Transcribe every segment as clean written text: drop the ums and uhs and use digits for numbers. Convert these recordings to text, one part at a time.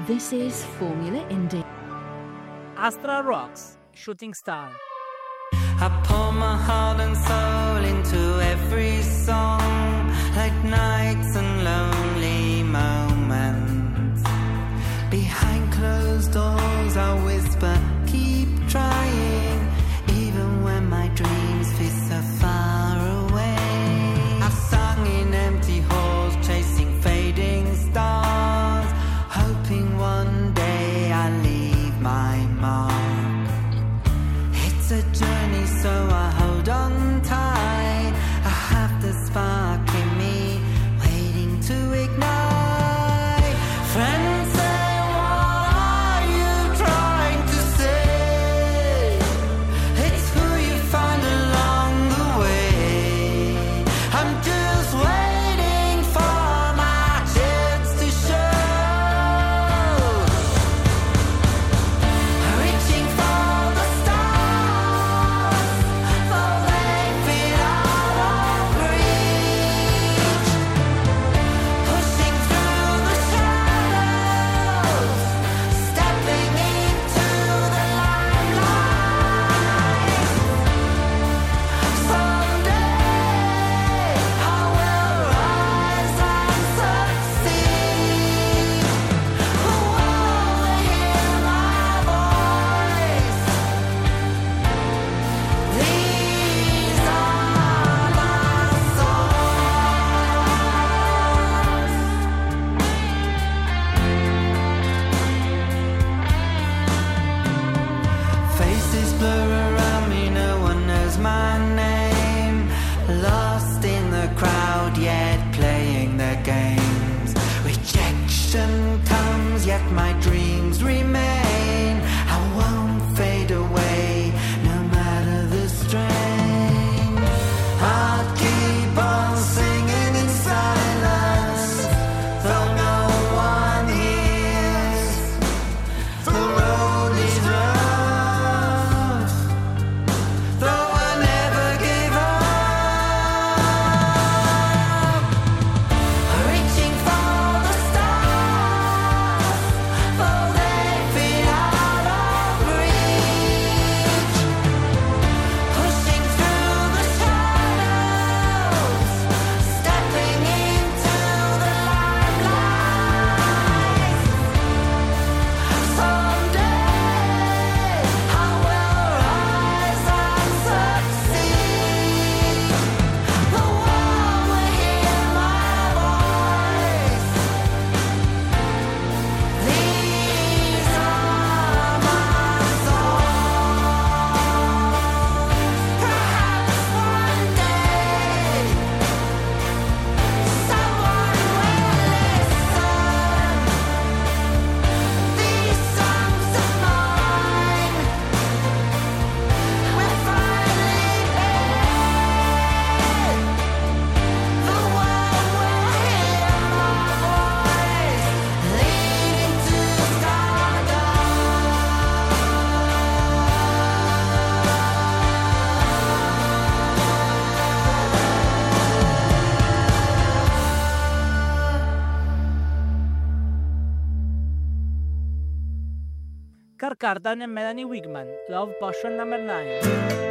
This is Formula Indie. Astra Rocks, Shooting Star. I pour my heart and soul into every song, like nights and lonely moments. Behind closed doors I whisper, keep trying, even when my dreams feel so far away. I've sung in empty halls, chasing fading stars, hoping one day I'll leave my mark. It's a journey, so I hold on tight. I have the spark in me, waiting to ignite. Friends say, what are you trying to say? It's who you find along the way. I'm just waiting for my chance to show. Reaching for the stars, for they feel out of reach. Pushing through the shadows, stepping into the limelight. Someday I will rise and succeed. Who will hear my voice? These are my songs. Faces blur around me, no one knows my name. Lost in the crowd, yet playing their games. Rejection comes, yet my dreams remain. I won't fade away, no matter the strain. I'll keep on singing in silence, though no one hears. The road is rough, though I never give up. Reaching for the stars, for they feel out of reach. Pushing through the shadows, stepping into the limelight. Someday I will rise and succeed. The world will hear my voice. These are my songs. Perhaps one day someone will listen. These songs of mine will finally end. The world will hear my voice, leading to Kirk Cardan and Melanie Wigman, Love Potion number 9.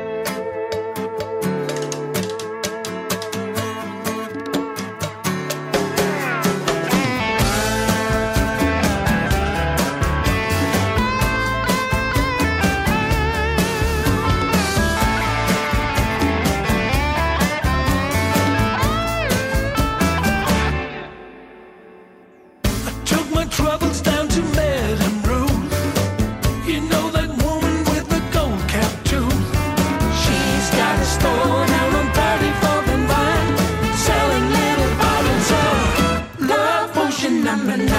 Took my troubles down to Madame Ruth. You know that woman with the gold cap tooth. She's got a store down on 34th and Vine, selling little bottles of Love Potion number 9.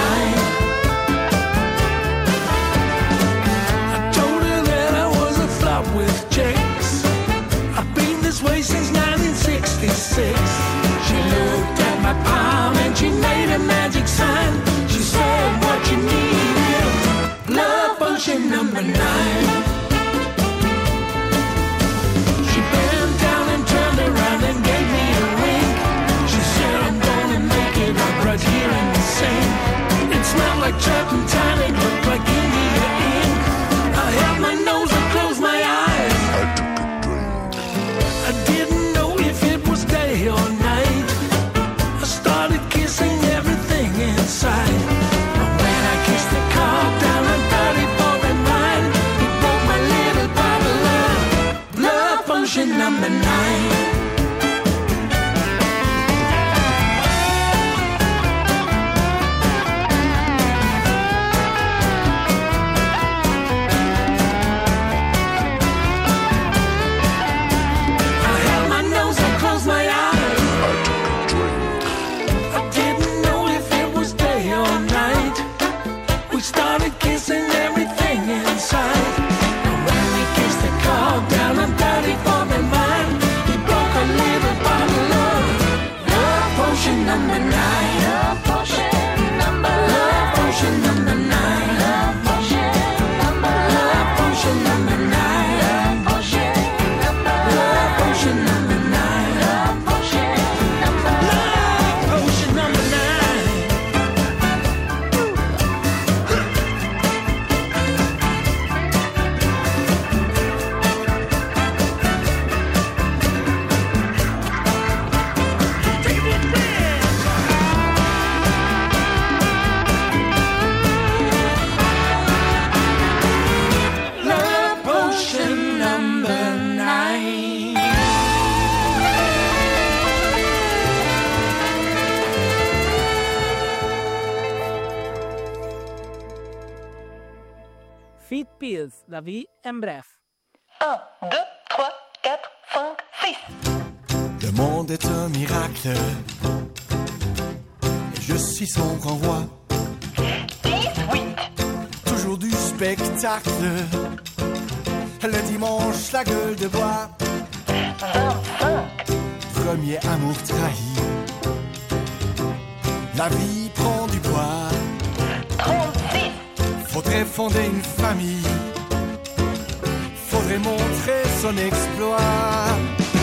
I told her that I was a flop with chicks. I've been this way since 1966. She looked at my palm and she made a magic sign. She said, what you need is Love Potion number 9. She bent down and turned around and gave me a wink. She said, I'm gonna make it up right here in the sink. It smelled like turpentine Fit Pills, La Vie en Bref. 1, 2, 3, 4, 5, 6. Le monde est un miracle, et je suis son grand roi. 18. Toujours du spectacle, le dimanche la gueule de bois. 25. Premier amour trahi, la vie prend du poids. 36. Faudrait fonder une famille, faudrait montrer son exploit.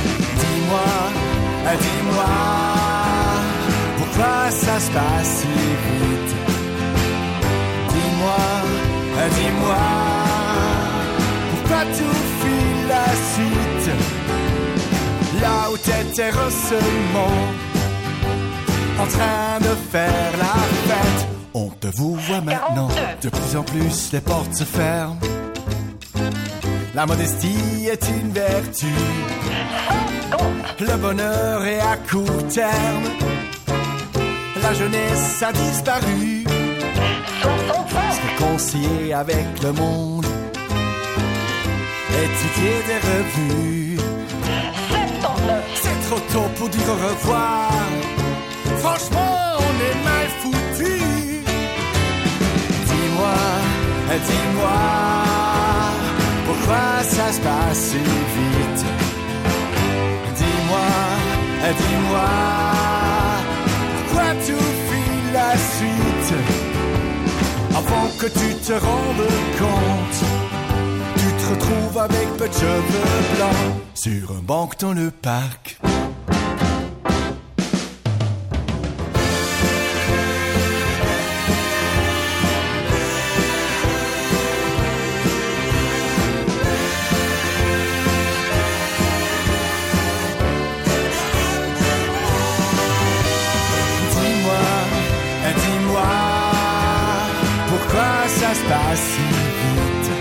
Dis-moi, pourquoi ça se passe si vite? Dis-moi, pourquoi tout file la suite? Là où t'étais seulement en train de faire la fête, on te vous voit maintenant, 42. de plus en plus les portes se ferment. La modestie est une vertu, 50. le bonheur est à court terme, la jeunesse a disparu. 65. Se réconcilier avec le monde, étudier des revues. 79. C'est trop tôt pour dire au revoir, franchement on est mal foutu. Dis-moi, pourquoi ça se passe si vite? Dis-moi, pourquoi tout file la suite? Avant que tu te rendes compte, tu te retrouves avec peu de cheveux blancs sur un banc dans le parc. Ça se passe si vite.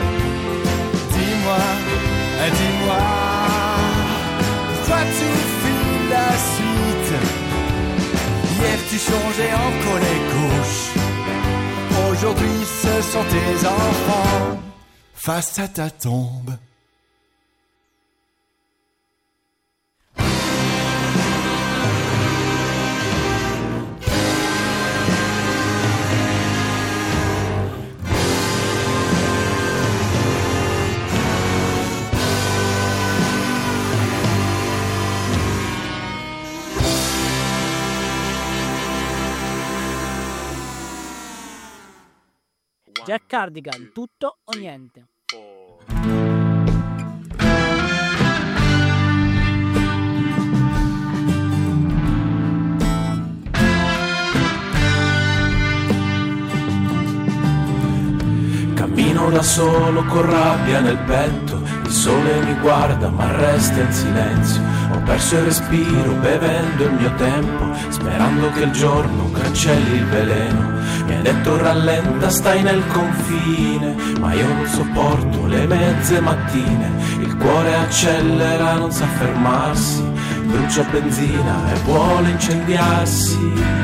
Dis-moi, pourquoi tu files la suite? Hier tu changeais en collet gauche, aujourd'hui ce sont tes enfants face à ta tombe. Jack Cardigan, Tutto o Niente. Cammino da solo con rabbia nel petto, il sole mi guarda ma resta in silenzio. Ho perso il respiro bevendo il mio tempo, sperando che il giorno cancelli il veleno. Mi hai detto rallenta, stai nel confine, ma io non sopporto le mezze mattine. Il cuore accelera, non sa fermarsi, brucia benzina e vuole incendiarsi.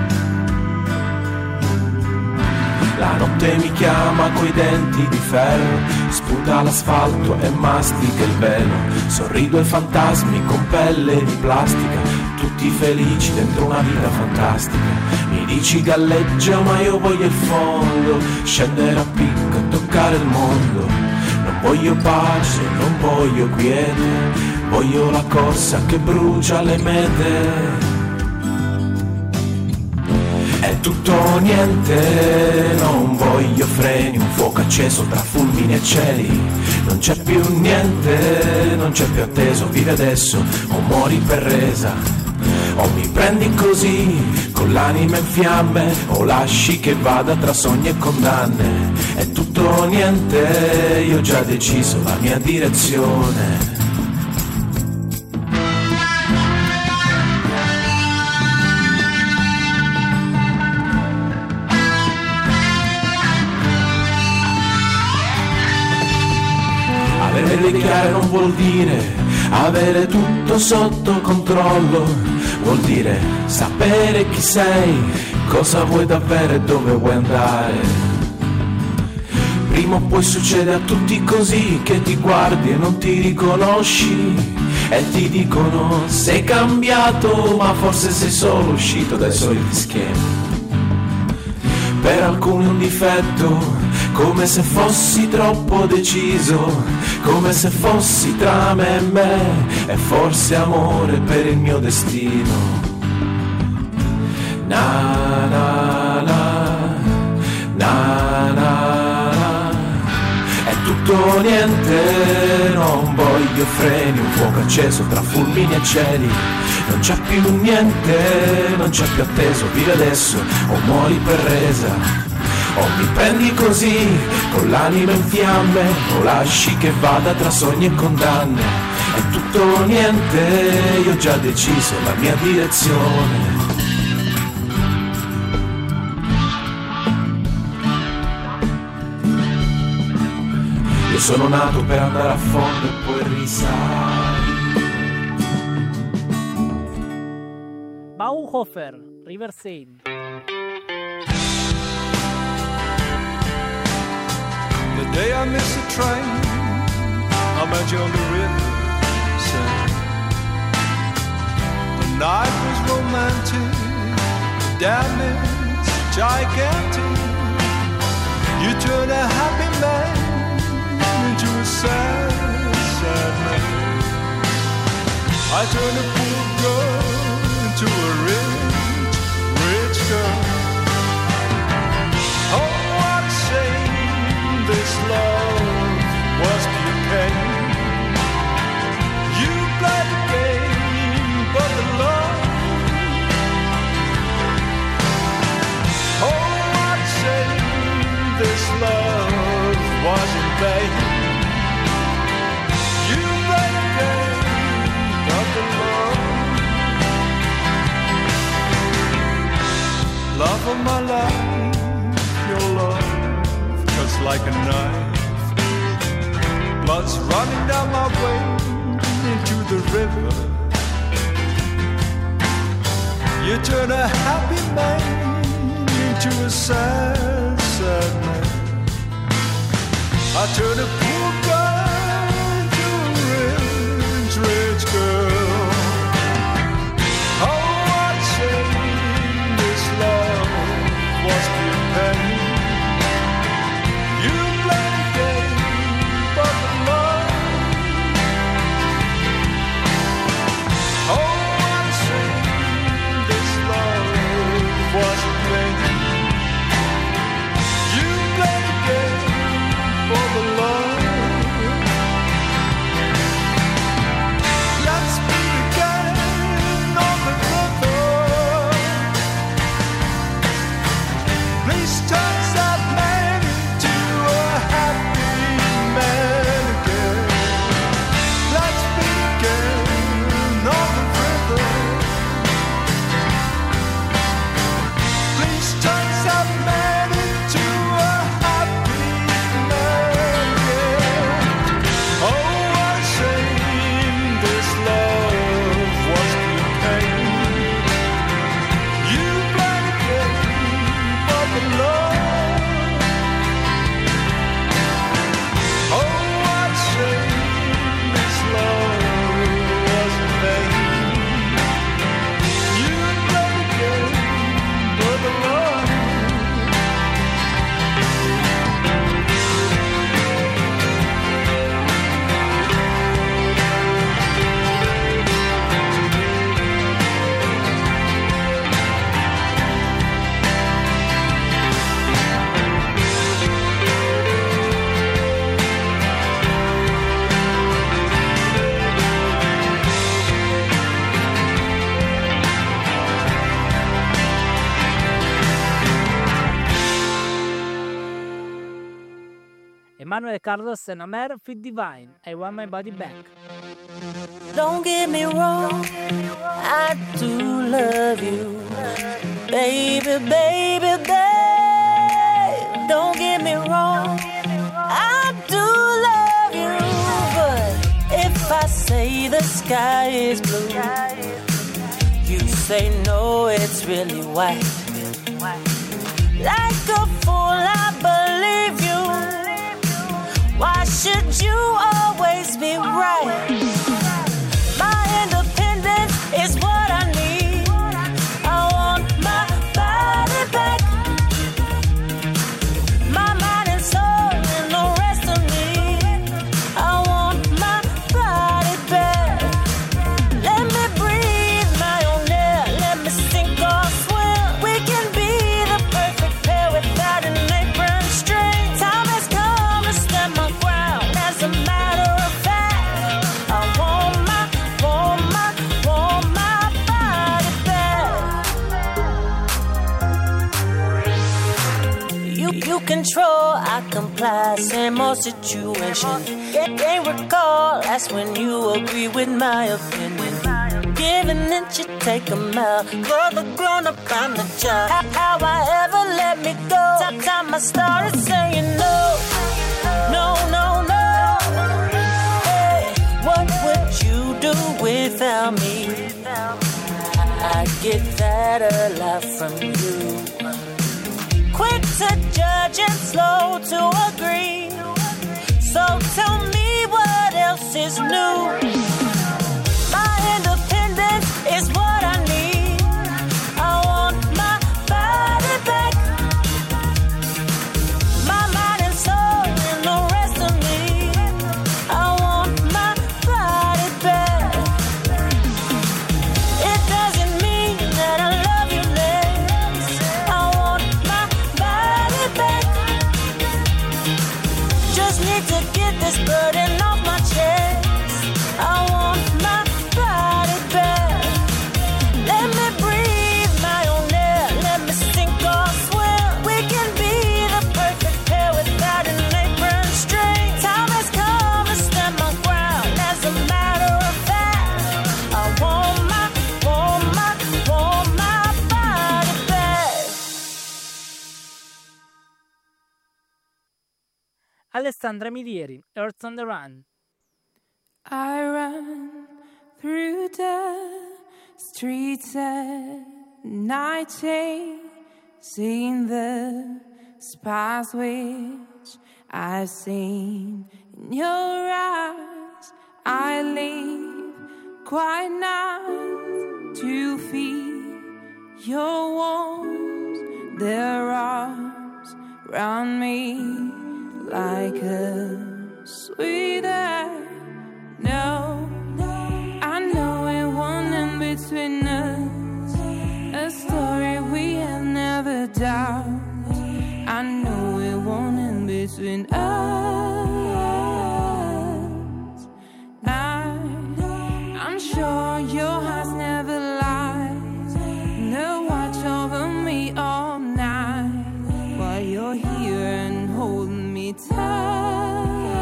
La notte mi chiama coi denti di ferro, sputa l'asfalto e mastica il velo. Sorrido ai fantasmi con pelle di plastica, tutti felici dentro una vita fantastica. Mi dici galleggia ma io voglio il fondo, scendere a picco e toccare il mondo. Non voglio pace, non voglio quiete, voglio la corsa che brucia le mete. È tutto o niente, non voglio freni, un fuoco acceso tra fulmini e cieli. Non c'è più niente, non c'è più atteso, vivi adesso o muori per resa. O mi prendi così, con l'anima in fiamme, o lasci che vada tra sogni e condanne. È tutto o niente, io ho già deciso la mia direzione. Avere chiaro non vuol dire avere tutto sotto controllo, vuol dire sapere chi sei, cosa vuoi davvero e dove vuoi andare. prima o poi succede a tutti così, che ti guardi e non ti riconosci e ti dicono sei cambiato, ma forse sei solo uscito dai soliti schemi. Per alcuni un difetto, come se fossi troppo deciso, come se fossi tra me e me, e forse amore per il mio destino. Na na na, na na na, è tutto o niente, non voglio freni, un fuoco acceso tra fulmini e cieli. Non c'è più niente, non c'è più atteso, vivi adesso o muori per resa. O mi prendi così, con l'anima in fiamme, o lasci che vada tra sogni e condanne. È tutto o niente, io ho già deciso la mia direzione. Io sono nato per andare a fondo e poi risalire. Bauhofer, River Seine. The day I missed the train, I met you on the river Seine. The night was romantic, the damage gigantic. You turned a happy man into a sad, sad man. I turned a poor girl into a rich, rich girl. Oh, what a shame this love was pure pain. You played the game, but the love. Oh, what a shame this love was in vain. You played the game, but the love. Love of my life, your love cuts like a knife. Blood's running down my way into the river. You turn a happy man into a sad, sad man. I turn a poor girl into a rich, rich girl. Oh, what a shame this love was pure pain. You played the game, but the love. Oh, what a shame this love was pain. You played the game, for the love. Let's meet again on the river. Please turn that man into a happy man again. Let's meet again on the river. Please turn that man into a happy man again. Oh, what a shame this love was pure pain. You played the game, but the love. Oh, what a shame this love was in vain. You played the game, but the love. Emmanuel Carlos Senamer, Fit Divine, I Want My Body Back. Don't get me wrong, I do love you, baby, baby, babe. Don't get me wrong, I do love you, but if I say the sky is blue, you say no, it's really white. Like a fool, I believe you. you control, I comply. Same old situation. Can't recall, that's when you agree with my opinion. Give an inch, you take a mile. For the grown up, I'm the child. How I ever let me go? Time I started saying no. No, no, no. Hey, what would you do without me? I get that a lot from you. Quick to judge and slow to agree. So tell me what else is new. My independence is what I need. I want my body back, my mind and soul and the rest of me. I want my body back. It doesn't mean that I love you less. I want my body back. Just need to get this burden off my chest. I want my body back. Let me breathe my own air. Let me sink or swim. We can be the perfect pair without an apron string. Time has come to stand my ground. As a matter of fact, I want my body back. Alessandra Milieri, Earth on the Run. I run through the streets at night, chasing the spies which I've seen in your eyes. I leave quite not to feel your warmth. Their arms round me like a sweet air. No, I know it won't end between us, a story we have never doubted. I know it won't end between us. I'm sure your heart's never lies. No, watch over me all night while you're here and holding me tight.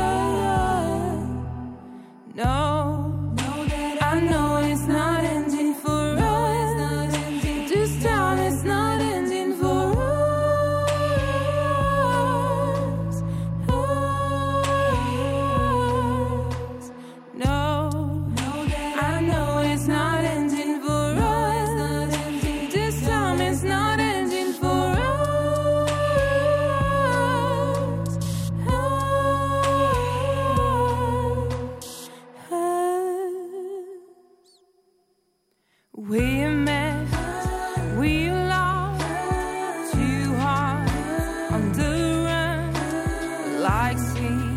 No, I know it's not ending for us. This time it's not ending for us. No, I know it's not ending for us. This time it's not ending for us. We met, we lost, two hearts on the run, like sea,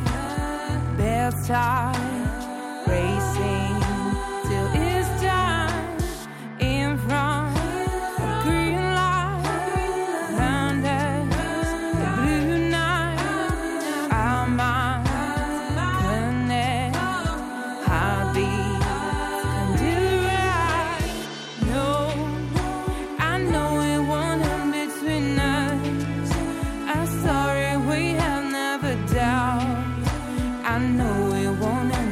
bedside, racing till it's done. In front, a green light, under the blue night, our minds connect, heartbeat can do right. No, I know it won't end between us, a story we have never doubted. I know it won't end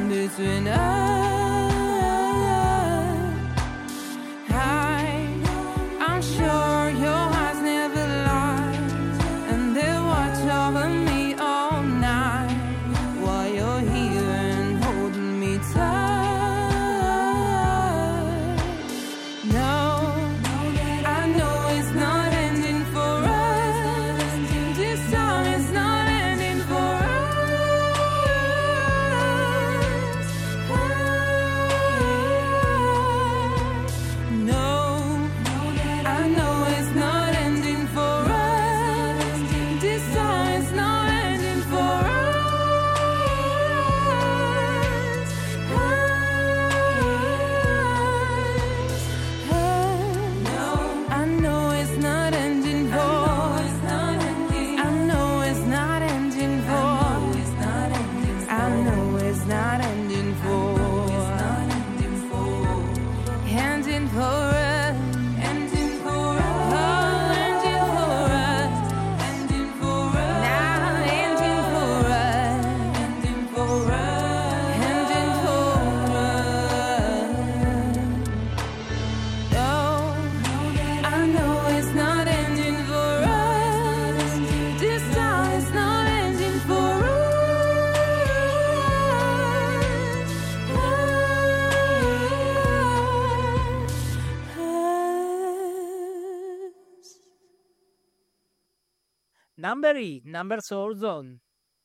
Number E, Number Soul Zone.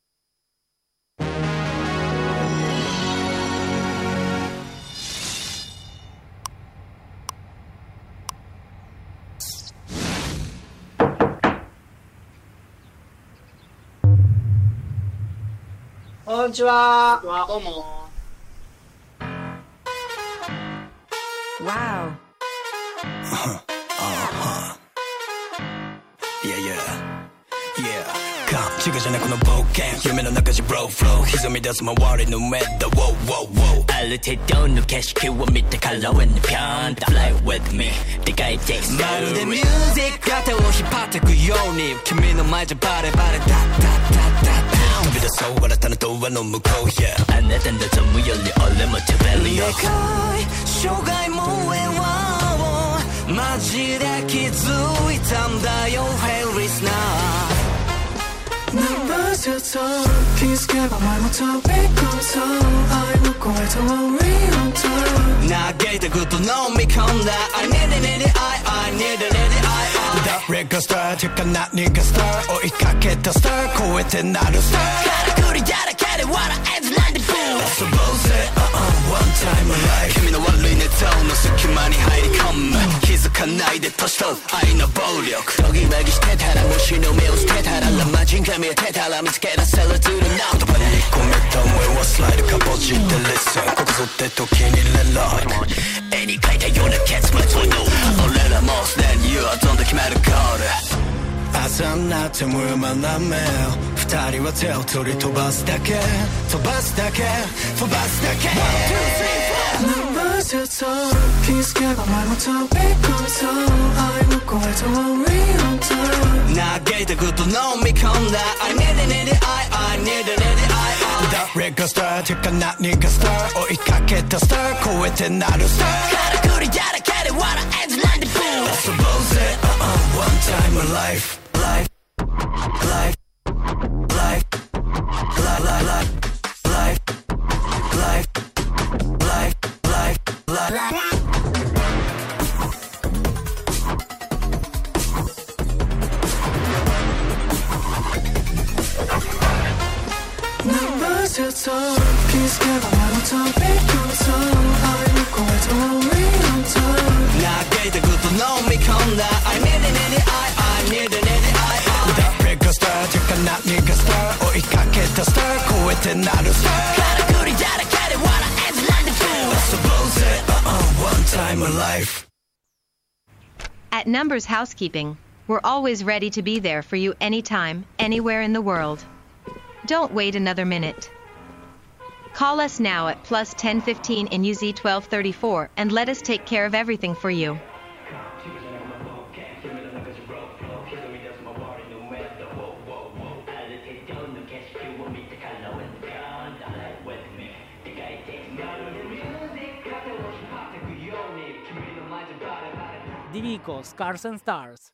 こんにちは。 どうも。 Wow. 지가 전에この冒険夢の中じ Bro Flow 潜み出す周りのメッド Wow wow wow 歩いてどの景色を見てからはねぴょんと Fly with me でかいテイストまるでミュージックが手を引っ張ってくように君の前じゃバレバレダッダッダッダッ飛び出そう笑ったのドアの向こう Yeah あなたの望むより俺も食べるよでかい障害も上はマジで気づいたんだよ Hey listener Numbers your tongue気づけば前も飛び込むそう愛の声とはリアルタイム嘆いたこと飲み込んだ I need it I need it I誰がスターてか何がスター追いかけたスター超えてなるスターからくりだらけで笑えずなんでブー So both say one time alive 君の悪いネタの隙間に入り込む気づかないで年取る愛の暴力ドギマギしてたらもしの目を捨てたらラマジンが見えてたら見つけ出せる To the now 言葉に込めた思いはスライドかぼじって Listen ここぞって時に Let light 絵に描いたような結末を俺らもうすでに You are どんどん決めるゴール朝になっても読まない目二人は手を取り飛ばすだけ飛ばすだけ飛ばすだけ Numbers your tongue気づけば前も飛び込むそう愛の声とはリアルタイム嘆いたこと飲み込んだ I need it I need it I 誰がスターてか何がスター追いかけたスター超えてなるスターからくりだらけで笑えずなんでブー So both say one time alive life life life life life life life life life life Numbers your tongue気づけば前も飛び込むそう愛の声とはリアルタイム嘆いたこと飲み込んだ I need it I need it I 誰がスターてか何がスター追いかけたスター超えてなるスターからくりだらけで笑えずなんでブー So both say one time alive At Numbers Housekeeping, we're always ready to be there for you anytime, anywhere in the world. Don't wait another minute. Call us now at plus 1015 in UZ 1234 and let us take care of everything for you. Divico, Scars and Stars.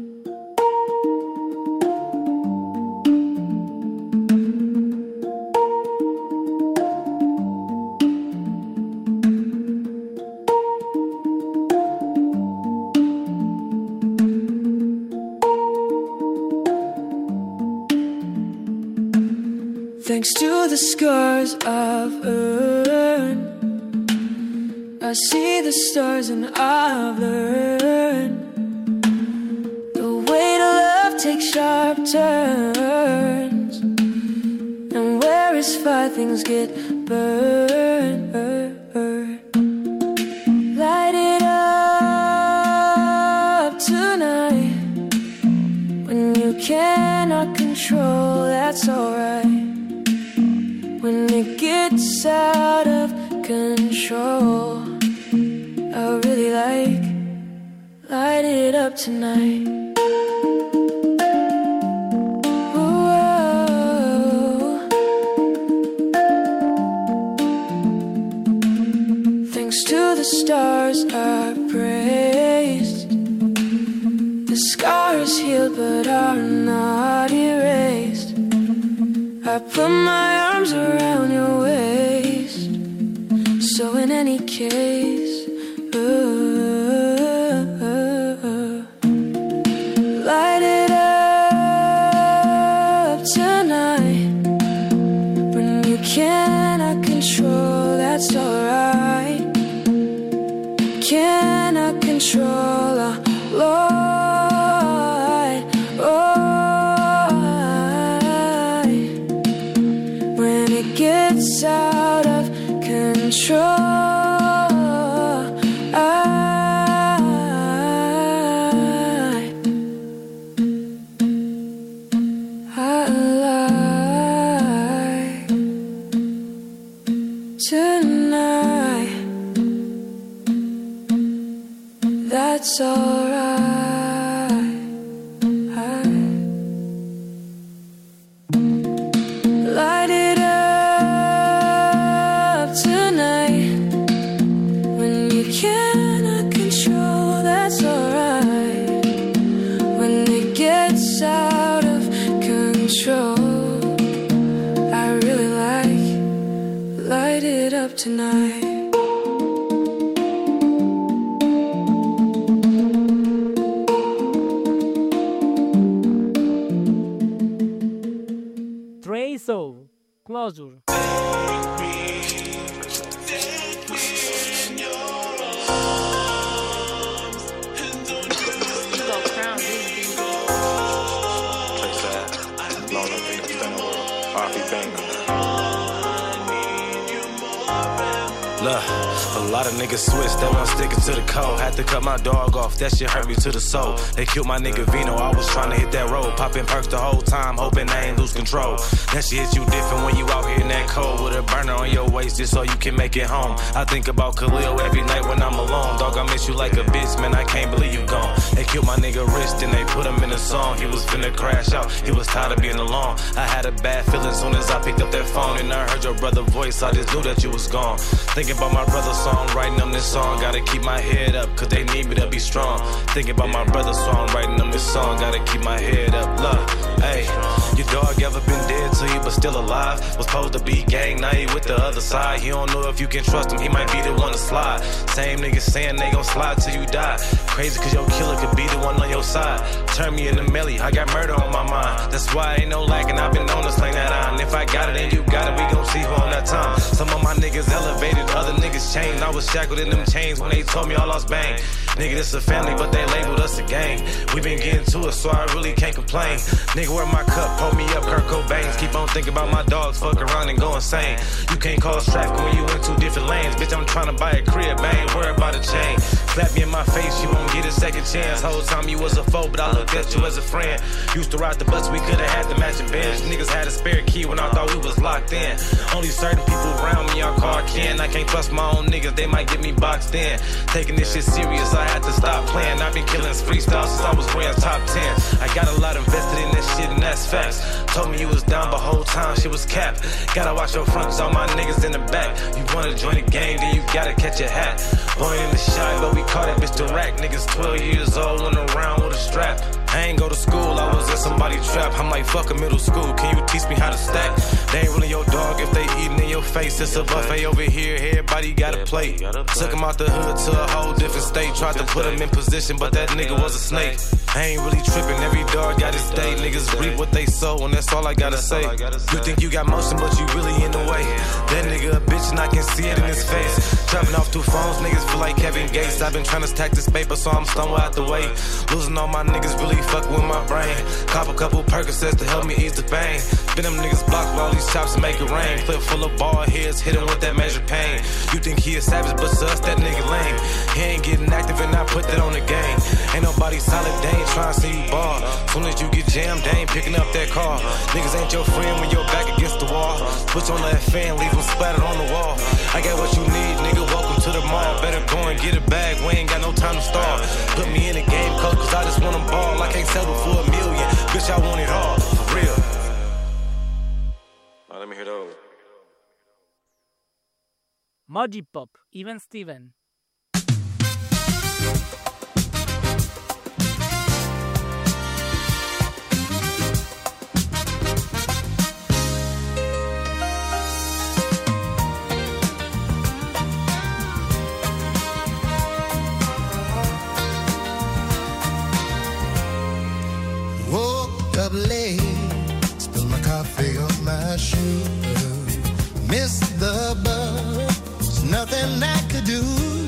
Thanks to the scars I've earned, I see the stars and I've learned the way to love takes sharp turns, and where it's fire things get burned. Light it up tonight. When you cannot control, that's alright. When it gets out of control, I really like light it up tonight. Whoa. Thanks to the stars I praised, the scars healed but are not erased. I put my arms around your waist, so in any case, light it up tonight. When you cannot control, that's alright. Cannot control our light. When it gets out of control, that's alright. Light it up tonight. When you cannot control, that's alright. When it gets out of control, I really like light it up tonight. So, Closure. Look, a lot of niggas switch, they won't stick it to the code. Had to cut my dog off, that shit hurt me to the soul. They killed my nigga Vino, I was trying to hit that road. Popping perks the whole time, hoping I ain't lose control. That shit hit you different when you out here in that cold. With a burner on your waist just so you can make it home. I think about Khalil every night when I'm alone. Dog, I miss you like a bitch, man, I can't believe you gone. They killed my nigga wrist and they put him in a song. He was finna crash out, he was tired of being alone. I had a bad feeling soon as I picked up that phone. And I heard your brother's voice, I just knew that you was gone. Thinking about my brother's song, writing them this song. Gotta keep my head up, cause they need me to be strong. Thinking about my brother's song, writing them this song. Gotta keep my head up, look, hey. Your dog ever been dead to you but still alive? Was supposed to be gang, now he with the other side. You don't know if you can trust him, he might be the one to slide. Same niggas saying they gon' slide till you die. Crazy cause your killer could be the one on your side. Turn me into Melly, I got murder on my mind. That's why ain't no lacking, I've been known to sling that iron. If I got it and you got it, we gon' see who on that time. Some of my niggas elevated, other niggas changed. I was shackled in them chains when they told me I lost bang. Nigga, this a family, but they labeled us a gang. We been getting to it, so I really can't complain. Nigga, wear my cup, hold me up, Kurt Cobain's. Keep on thinking about my dogs, fuck around and go insane. You can't cause traffic when you in two different lanes. Bitch, I'm trying to buy a crib, I ain't worried about a chain. Slap me in my face, you won't get a second chance. Whole time you was a foe, but I looked at you as a friend. Used to ride the bus, we could've had the matching bench. Niggas had a spare key when I thought we was locked in. Only certain people around me I call kin. I can't trust my own niggas, they might get me boxed in. Taking this shit serious, I had to stop playing. I've been killing freestyle since I was wearing top 10. I got a lot invested in that shit and that's facts. Told me you was down, but whole time shit was capped. Gotta watch your front, cause all my niggas in the back. You wanna join the game, then you gotta catch a hat. Born in the shot, but we call that bitch the rack. Niggas 12 years old, went around with a strap. I ain't go to school, I was in somebody's trap. I'm like, fuck a middle school, can you teach me how to stack? They ain't really your dog if they eating in your face. It's a buffet over here, everybody got a plate. Took him out the hood to a whole different state. Tried to put him in position, but that nigga was a snake. I ain't really tripping, every dog got his day. Niggas reap what they sow, and that's all I gotta say. You think you got motion, but you really in the way. That nigga a bitch, and I can see it in his face. Dropping off 2 phones, niggas feel like Kevin Gates. I've been trying to stack this paper, so I'm stumble out the way. Losing all my niggas really fuck with my brain. Cop a couple Percocets to help me ease the pain. Spin them niggas blocks with all these chops and make it rain. Clip full of ball heads, hit him with that measure pain. You think he a savage, but to us that nigga lame. He ain't getting active and I put that on the game. Ain't nobody solid, they ain't trying to see you ball. Soon as you get jammed, they ain't picking up that call. Niggas ain't your friend when you're back against the wall. Switch on that fan, leave them splattered on the wall. I got what you need, nigga, welcome to the mall. Better go and get a bag, we ain't got no time to stall. Put me in the game, cause I just want them ball. I can't settle for $1 million, bitch, I want it all, for real. Let me hear those. Moji Pop, Even Steven. Woke up late, spilled my coffee on my shoe. Missed the bus, nothing I could do.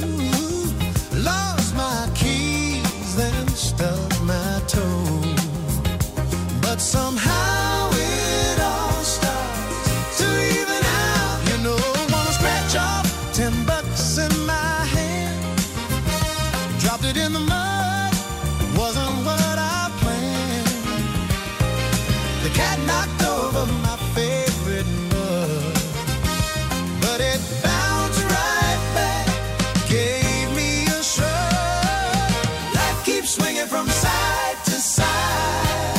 Lost my keys, then stubbed my toe. But somehow it all starts to even out. You know, wanna scratch off $10 in my hand. Dropped it in the mud, wasn't what I planned. The cat knocked over my favorite mug, but it bounced right back, gave me a shrug. Life keeps swinging from side to side,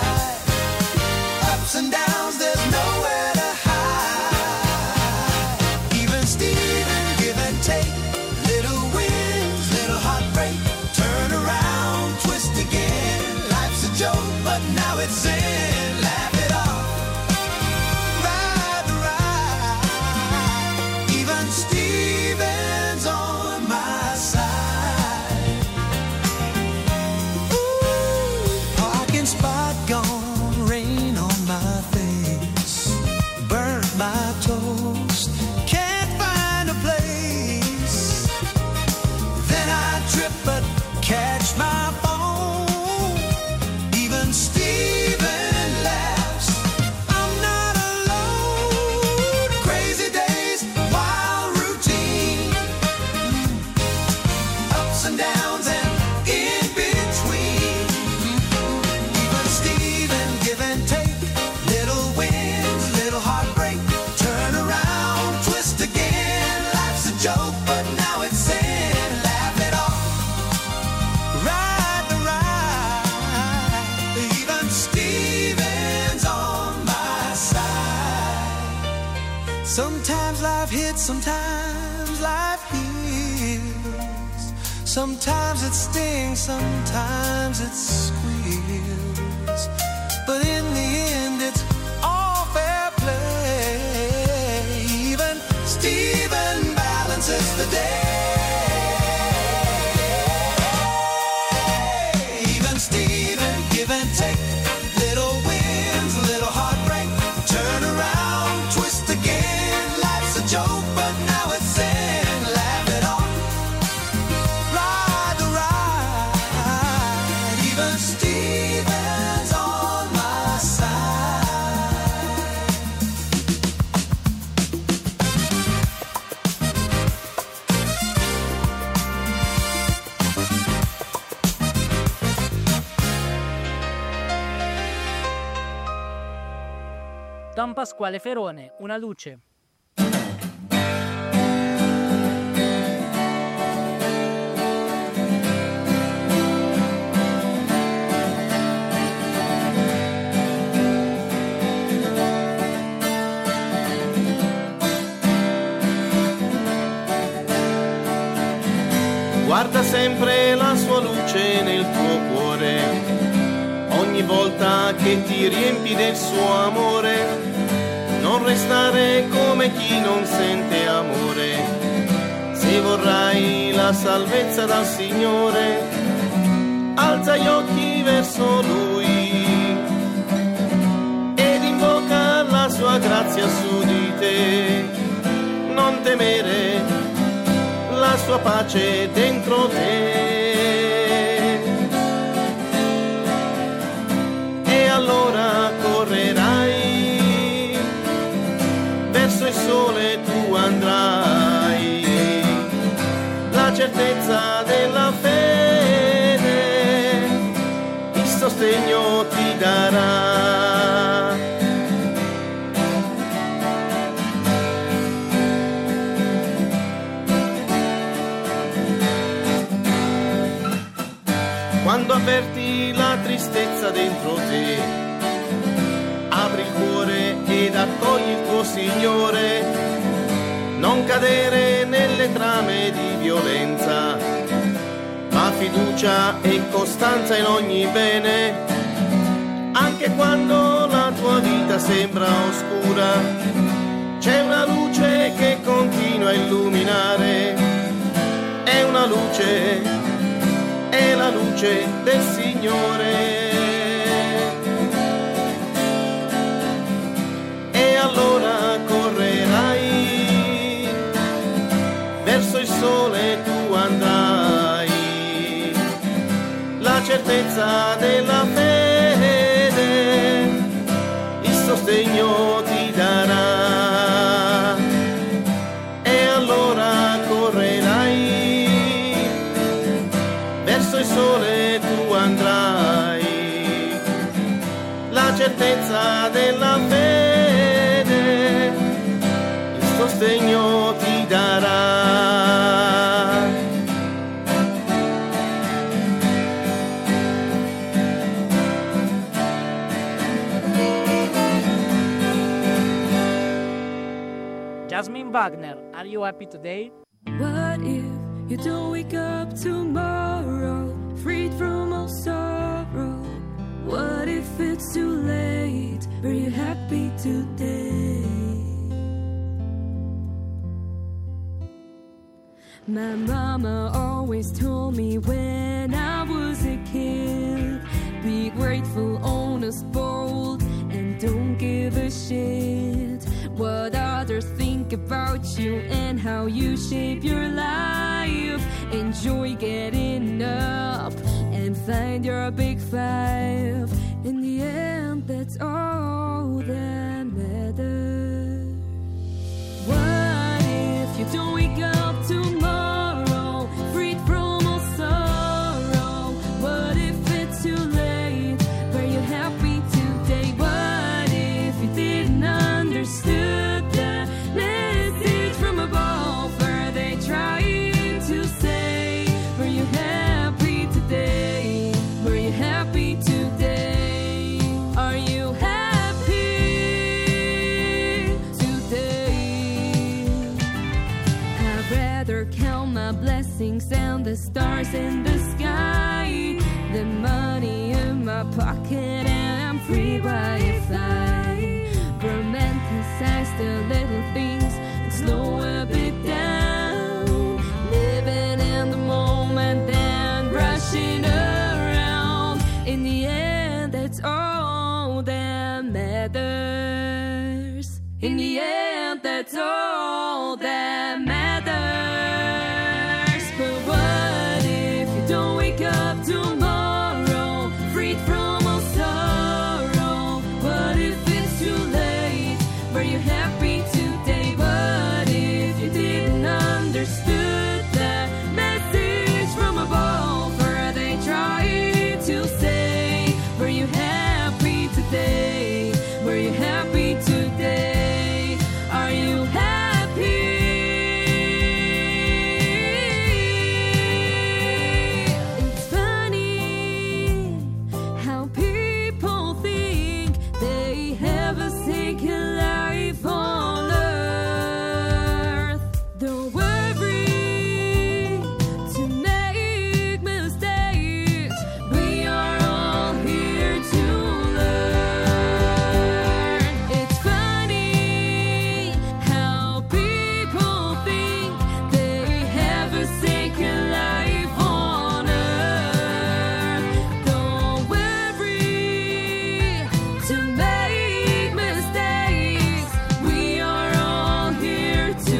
ups and downs, there's nowhere to hide. Even Steven, give and take, little wins, little heartbreak, turn around, twist again. Life's a joke, but now it's in. Laugh it off, ride the ride. Even Steven's on my side. Ooh, I can spot gone rain on my face, burnt my toast, can't find a place. Then I trip but catch my phone. Even Steven laughs, I'm not alone. Crazy days, wild routine, ups and downs and in between. Even Steven, give and take, little wins, little heartbreak, turn around, twist again. Life's a joke, but now it's in. Laugh it off, ride the ride. Even Steven's on my side. Sometimes life hits, sometimes life heals. Sometimes it stings, sometimes it squeals. But in the end, it's all fair play. Even Steven balances the day. Even Steven, give and take, little wins, little heartbreak, turn around, twist again. Life's a joke, but now it's in. Laugh it off, ride the ride. Even Steven's on my side. Don Pasquale Ferone, Una luce. Guarda sempre la sua luce nel tuo cuore, ogni volta che ti riempi del suo amore. Non restare come chi non sente amore. Se vorrai la salvezza dal Signore, alza gli occhi verso Lui ed invoca la sua grazia su di te. Non temere, la sua pace dentro te. E allora correrai, verso il sole tu andrai. La certezza della fede il sostegno ti darà. Quando avverti la tristezza dentro te, apri il cuore ed accogli il tuo Signore. Non cadere nelle trame di violenza, ma fiducia e costanza in ogni bene. Anche quando la tua vita sembra oscura, c'è una luce che continua a illuminare. È una luce, è la luce del Signore. certezza della fede, il sostegno ti darà, e allora correrai, verso il sole tu andrai, la certezza della fede, il sostegno ti darà. Jasmine Wagner, are you happy today? What if you don't wake up tomorrow, freed from all sorrow? What if it's too late? Are you happy today? My mama always told me when I was a kid, be grateful, honest, bold, and don't give a shit what others think about you and how you shape your life. Enjoy getting up and find your big five. In the end, that's all that matters. What if you don't wake up tomorrow, freed from all sorrow? What if it's too late? Were you happy today? What if you didn't understood the message from above? Were they trying to say, were you happy today? Were you happy today? Are you happy today? I'd rather count my blessings and the stars in the sky than money in my pocket and I'm free Wi-Fi. Romanticize the little things and slow a bit down, living in the moment and rushing around. In the end, that's all that matters. In the end, that's all that matters. But what if you don't wake up tomorrow, freed from all sorrow? What if it's too late? Were you happy today? What if you didn't understood the message from above? Were they trying to say, were you happy today? Were you happy today? Are you happy? It's funny how people think they have a second life on earth. Don't worry to make mistakes. We are all here to learn. It's funny how people think they have a second life on earth. Don't worry to make mistakes. We are all here to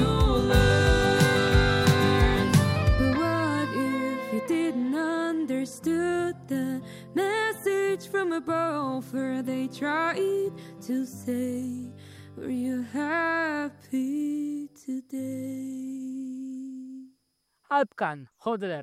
learn. But what if you didn't understood the message from above? Where they tried to say, were you happy today? עד כאן, חודלר.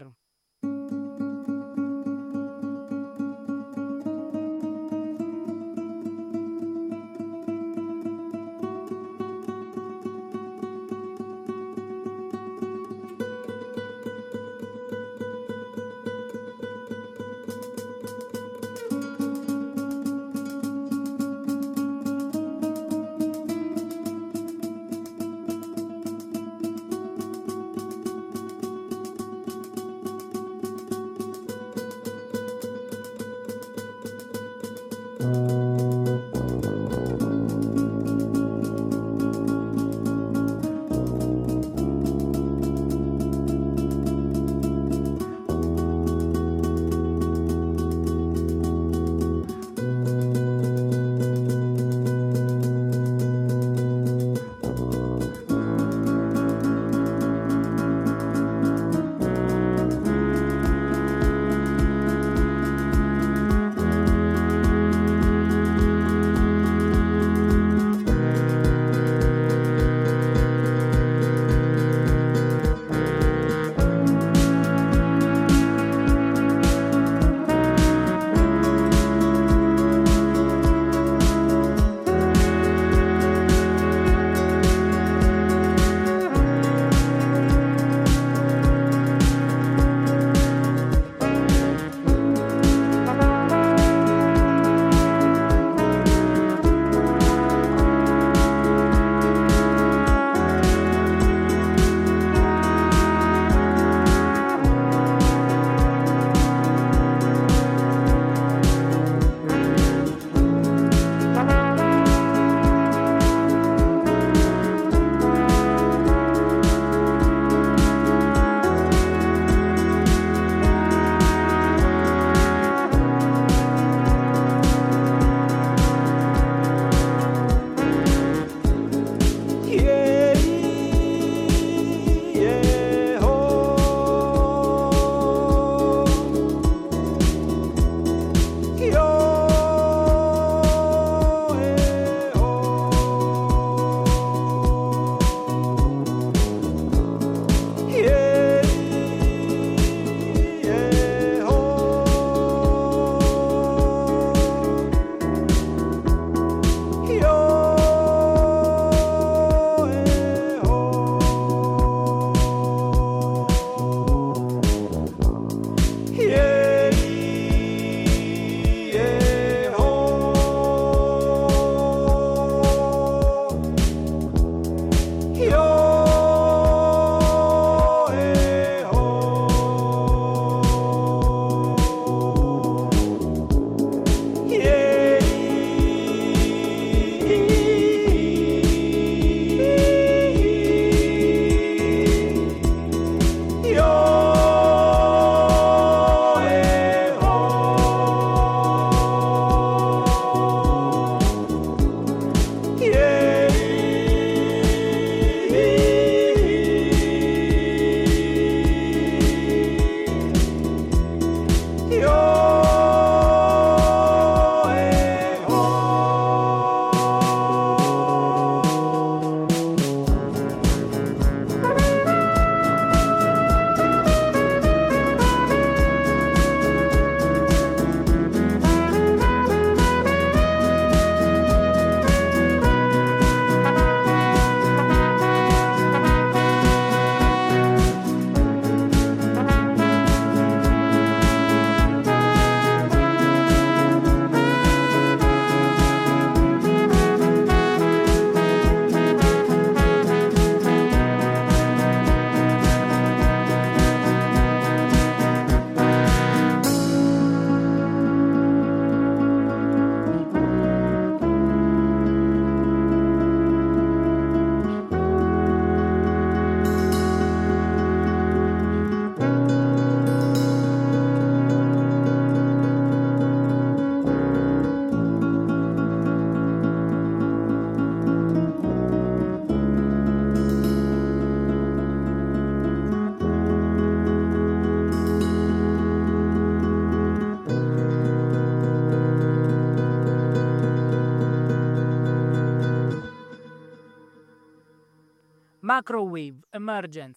Microwave Emergence.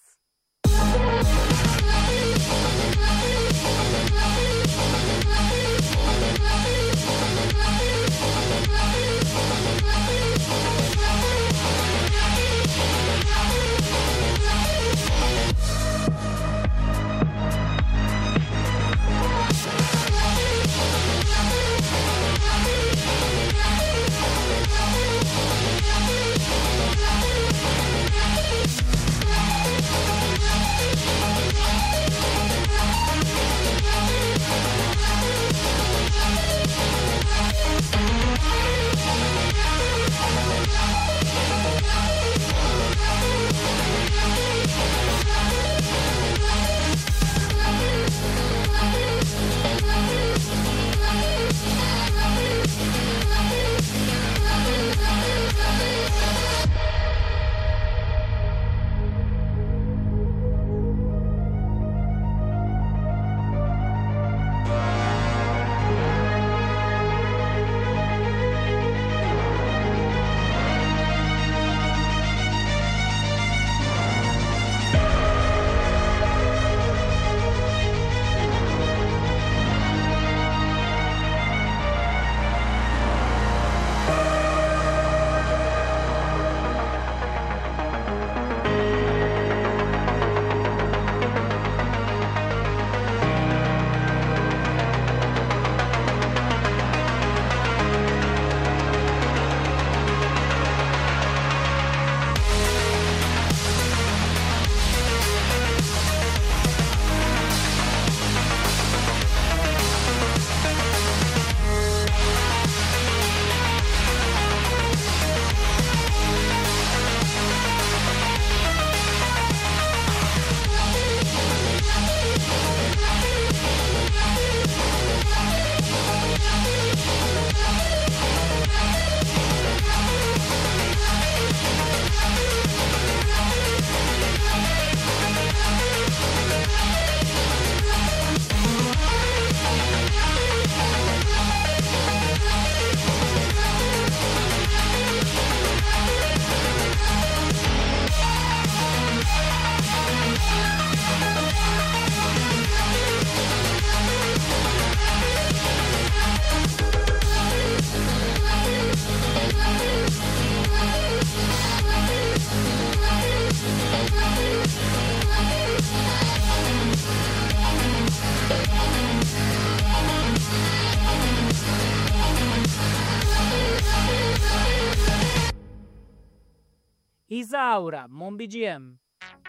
Isaura, mon BGM.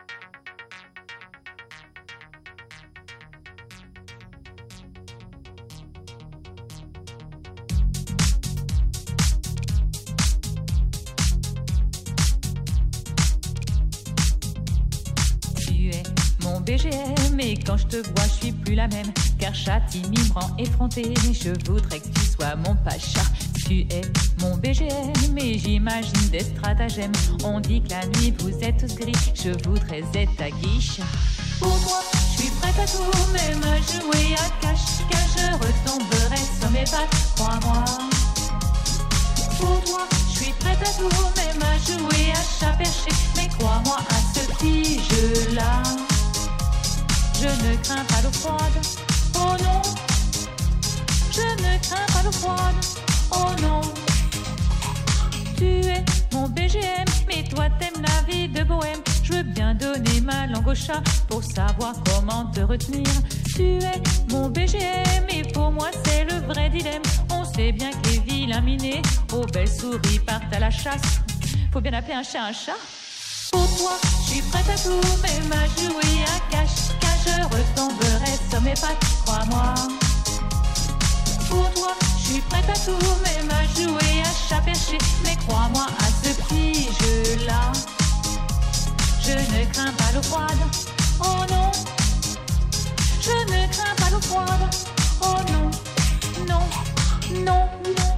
Tu es mon BGM et quand je te vois je suis plus la même. Car Châtimi me rend effrontée, je voudrais que tu sois mon pacha. Tu es mon BGM et j'imagine des stratagèmes. On dit que la nuit vous êtes tous gris, je voudrais être ta guiche. Pour moi, je suis prête à tout, même à jouer à cache-cache. Je retomberai sur mes pattes, crois-moi. Pour toi, je suis prête à tout, même à jouer à chat perché. Mais crois-moi à ce petit jeu-là, je ne crains pas l'eau froide, oh non. Je ne crains pas l'eau froide, oh non. Tu es mon BGM, mais toi t'aimes la vie de bohème. Je veux bien donner ma langue au chat pour savoir comment te retenir. Tu es mon BGM et pour moi c'est le vrai dilemme. On sait bien que les vilains minés aux belles souris partent à la chasse. Faut bien appeler un chat un chat. Pour toi, je suis prête à tout, même à jouer à cache-cache. Je retomberai sur mes pattes, crois-moi. Pour toi, je suis prête à tout, même à jouer à chat perché. Mais crois-moi à ce petit jeu-là, je ne crains pas l'eau froide, oh non. Je ne crains pas l'eau froide, oh non, non, non, non.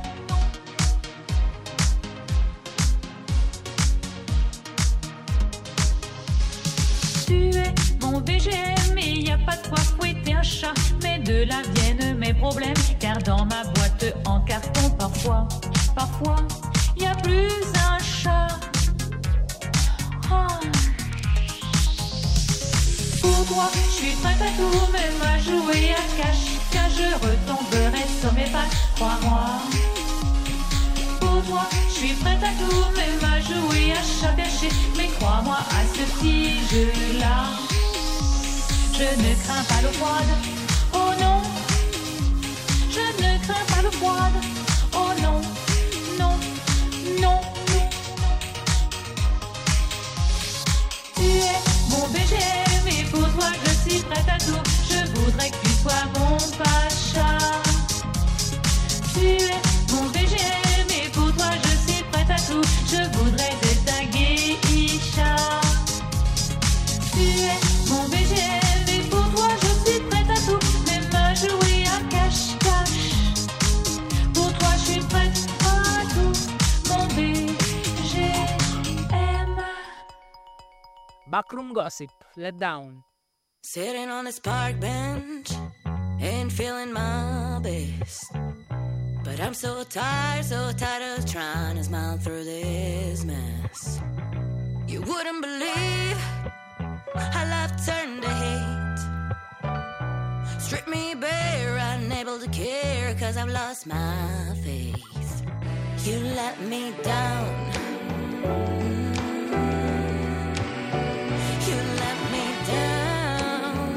Tu es mon BGM et y a pas de quoi fouetter un chat. Mais de là viennent mes problèmes, car dans ma boîte en carton parfois y a plus un chat. Pour toi, je suis prête à tout, même à jouer à cache-cache. Je retomberai sur mes pattes, crois-moi. Pour toi, je suis prête à tout, même à jouer à chat perché. Mais crois-moi à ce petit jeu-là. Je ne crains pas l'eau froide, oh non. Je ne crains pas l'eau froide, oh non, non, non. Tu es mon BGM et pour toi je suis prête à tout. Je voudrais que tu sois mon pacha. Tu es mon BGM et pour toi je suis prête à tout. Je voudrais être ta geisha. Tu es mon BGM et pour toi je suis prête à tout. Même à jouer à cache-cache. Pour toi je suis prête à tout. Mon BGM. Backroom Gossip, Let Down. Sitting on this park bench and feeling my best. But I'm so tired of trying to smile through this mess. You wouldn't believe how love turned to hate. Stripped me bare, unable to care, 'cause I've lost my faith. You let me down. You let me down.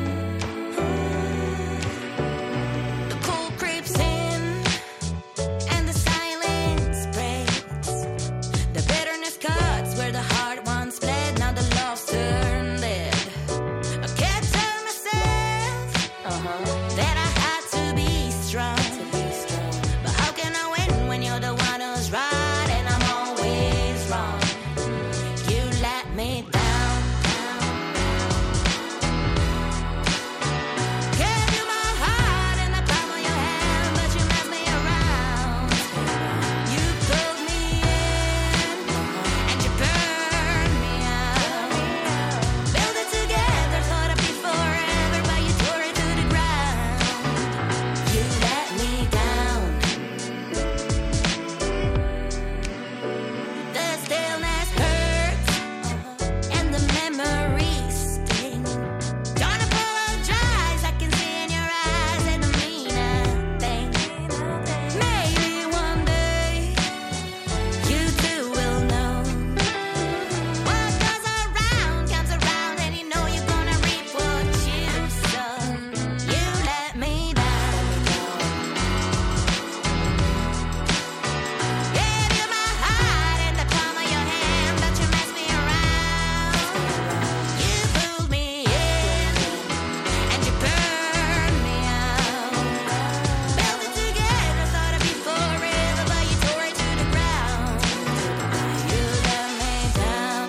The cold creeps in and the silence breaks. The bitterness cuts where the heart once bled. Now the love's turned dead. I can't tell myself that I had to be strong. But how can I win when you're the one who's right and I'm always wrong? You let me down. Gave you my heart in the palm of your hand, but you messed me around. You pulled me in and you burned me out. Built it together, thought it'd be forever, but you tore it to the ground. You let me down. The stillness hurts and the memories sting. Don't apologize, I can see in your eyes they don't mean a thing. Maybe one day you too will know. What goes around comes around, and you know you're gonna reap what you sow. You let me down. Gave you my heart in the palm of your hand, but you messed me around. You pulled me in and you burned me out. Built it together, thought it'd be forever, but you tore it to the ground. You let me down.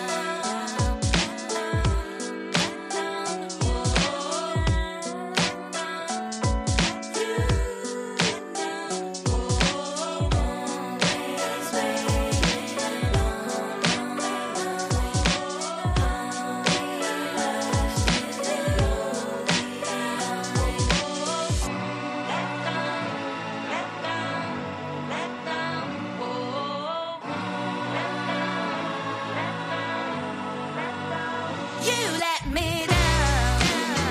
You let me down.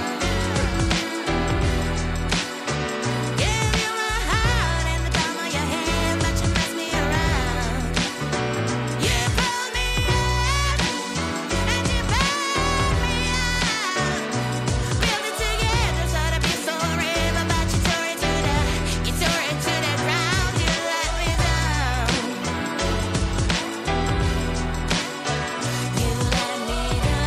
Gave you my heart in the palm of your hand, but you messed me around. You pulled me in and you burned me out. Built it together, thought it'd be forever, but you tore it to the ground. You let me down. You let me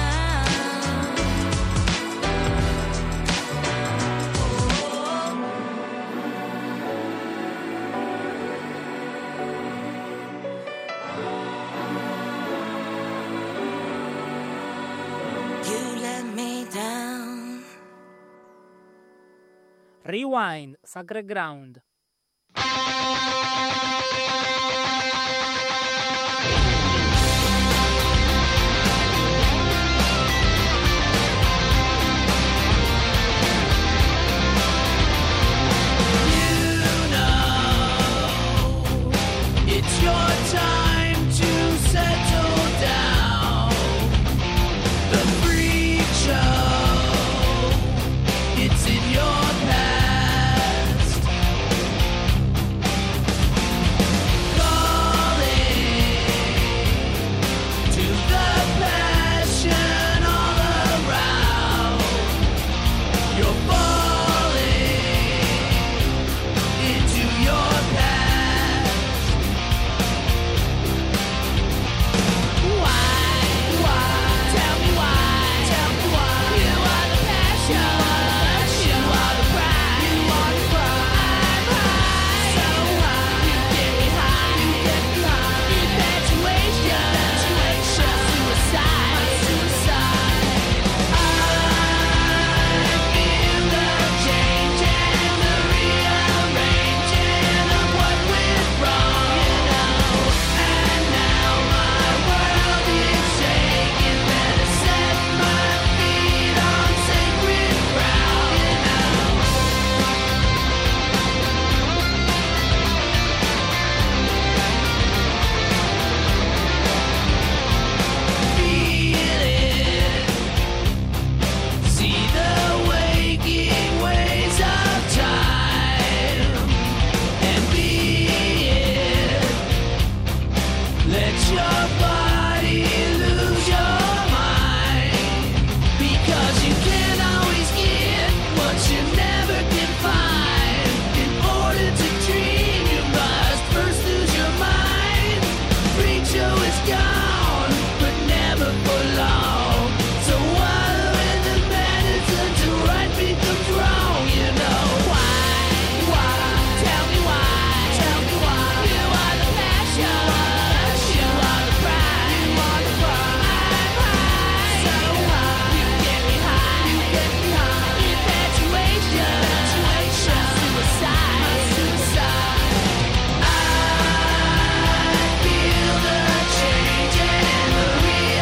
down. You let me down. Rewind, Sacred Ground.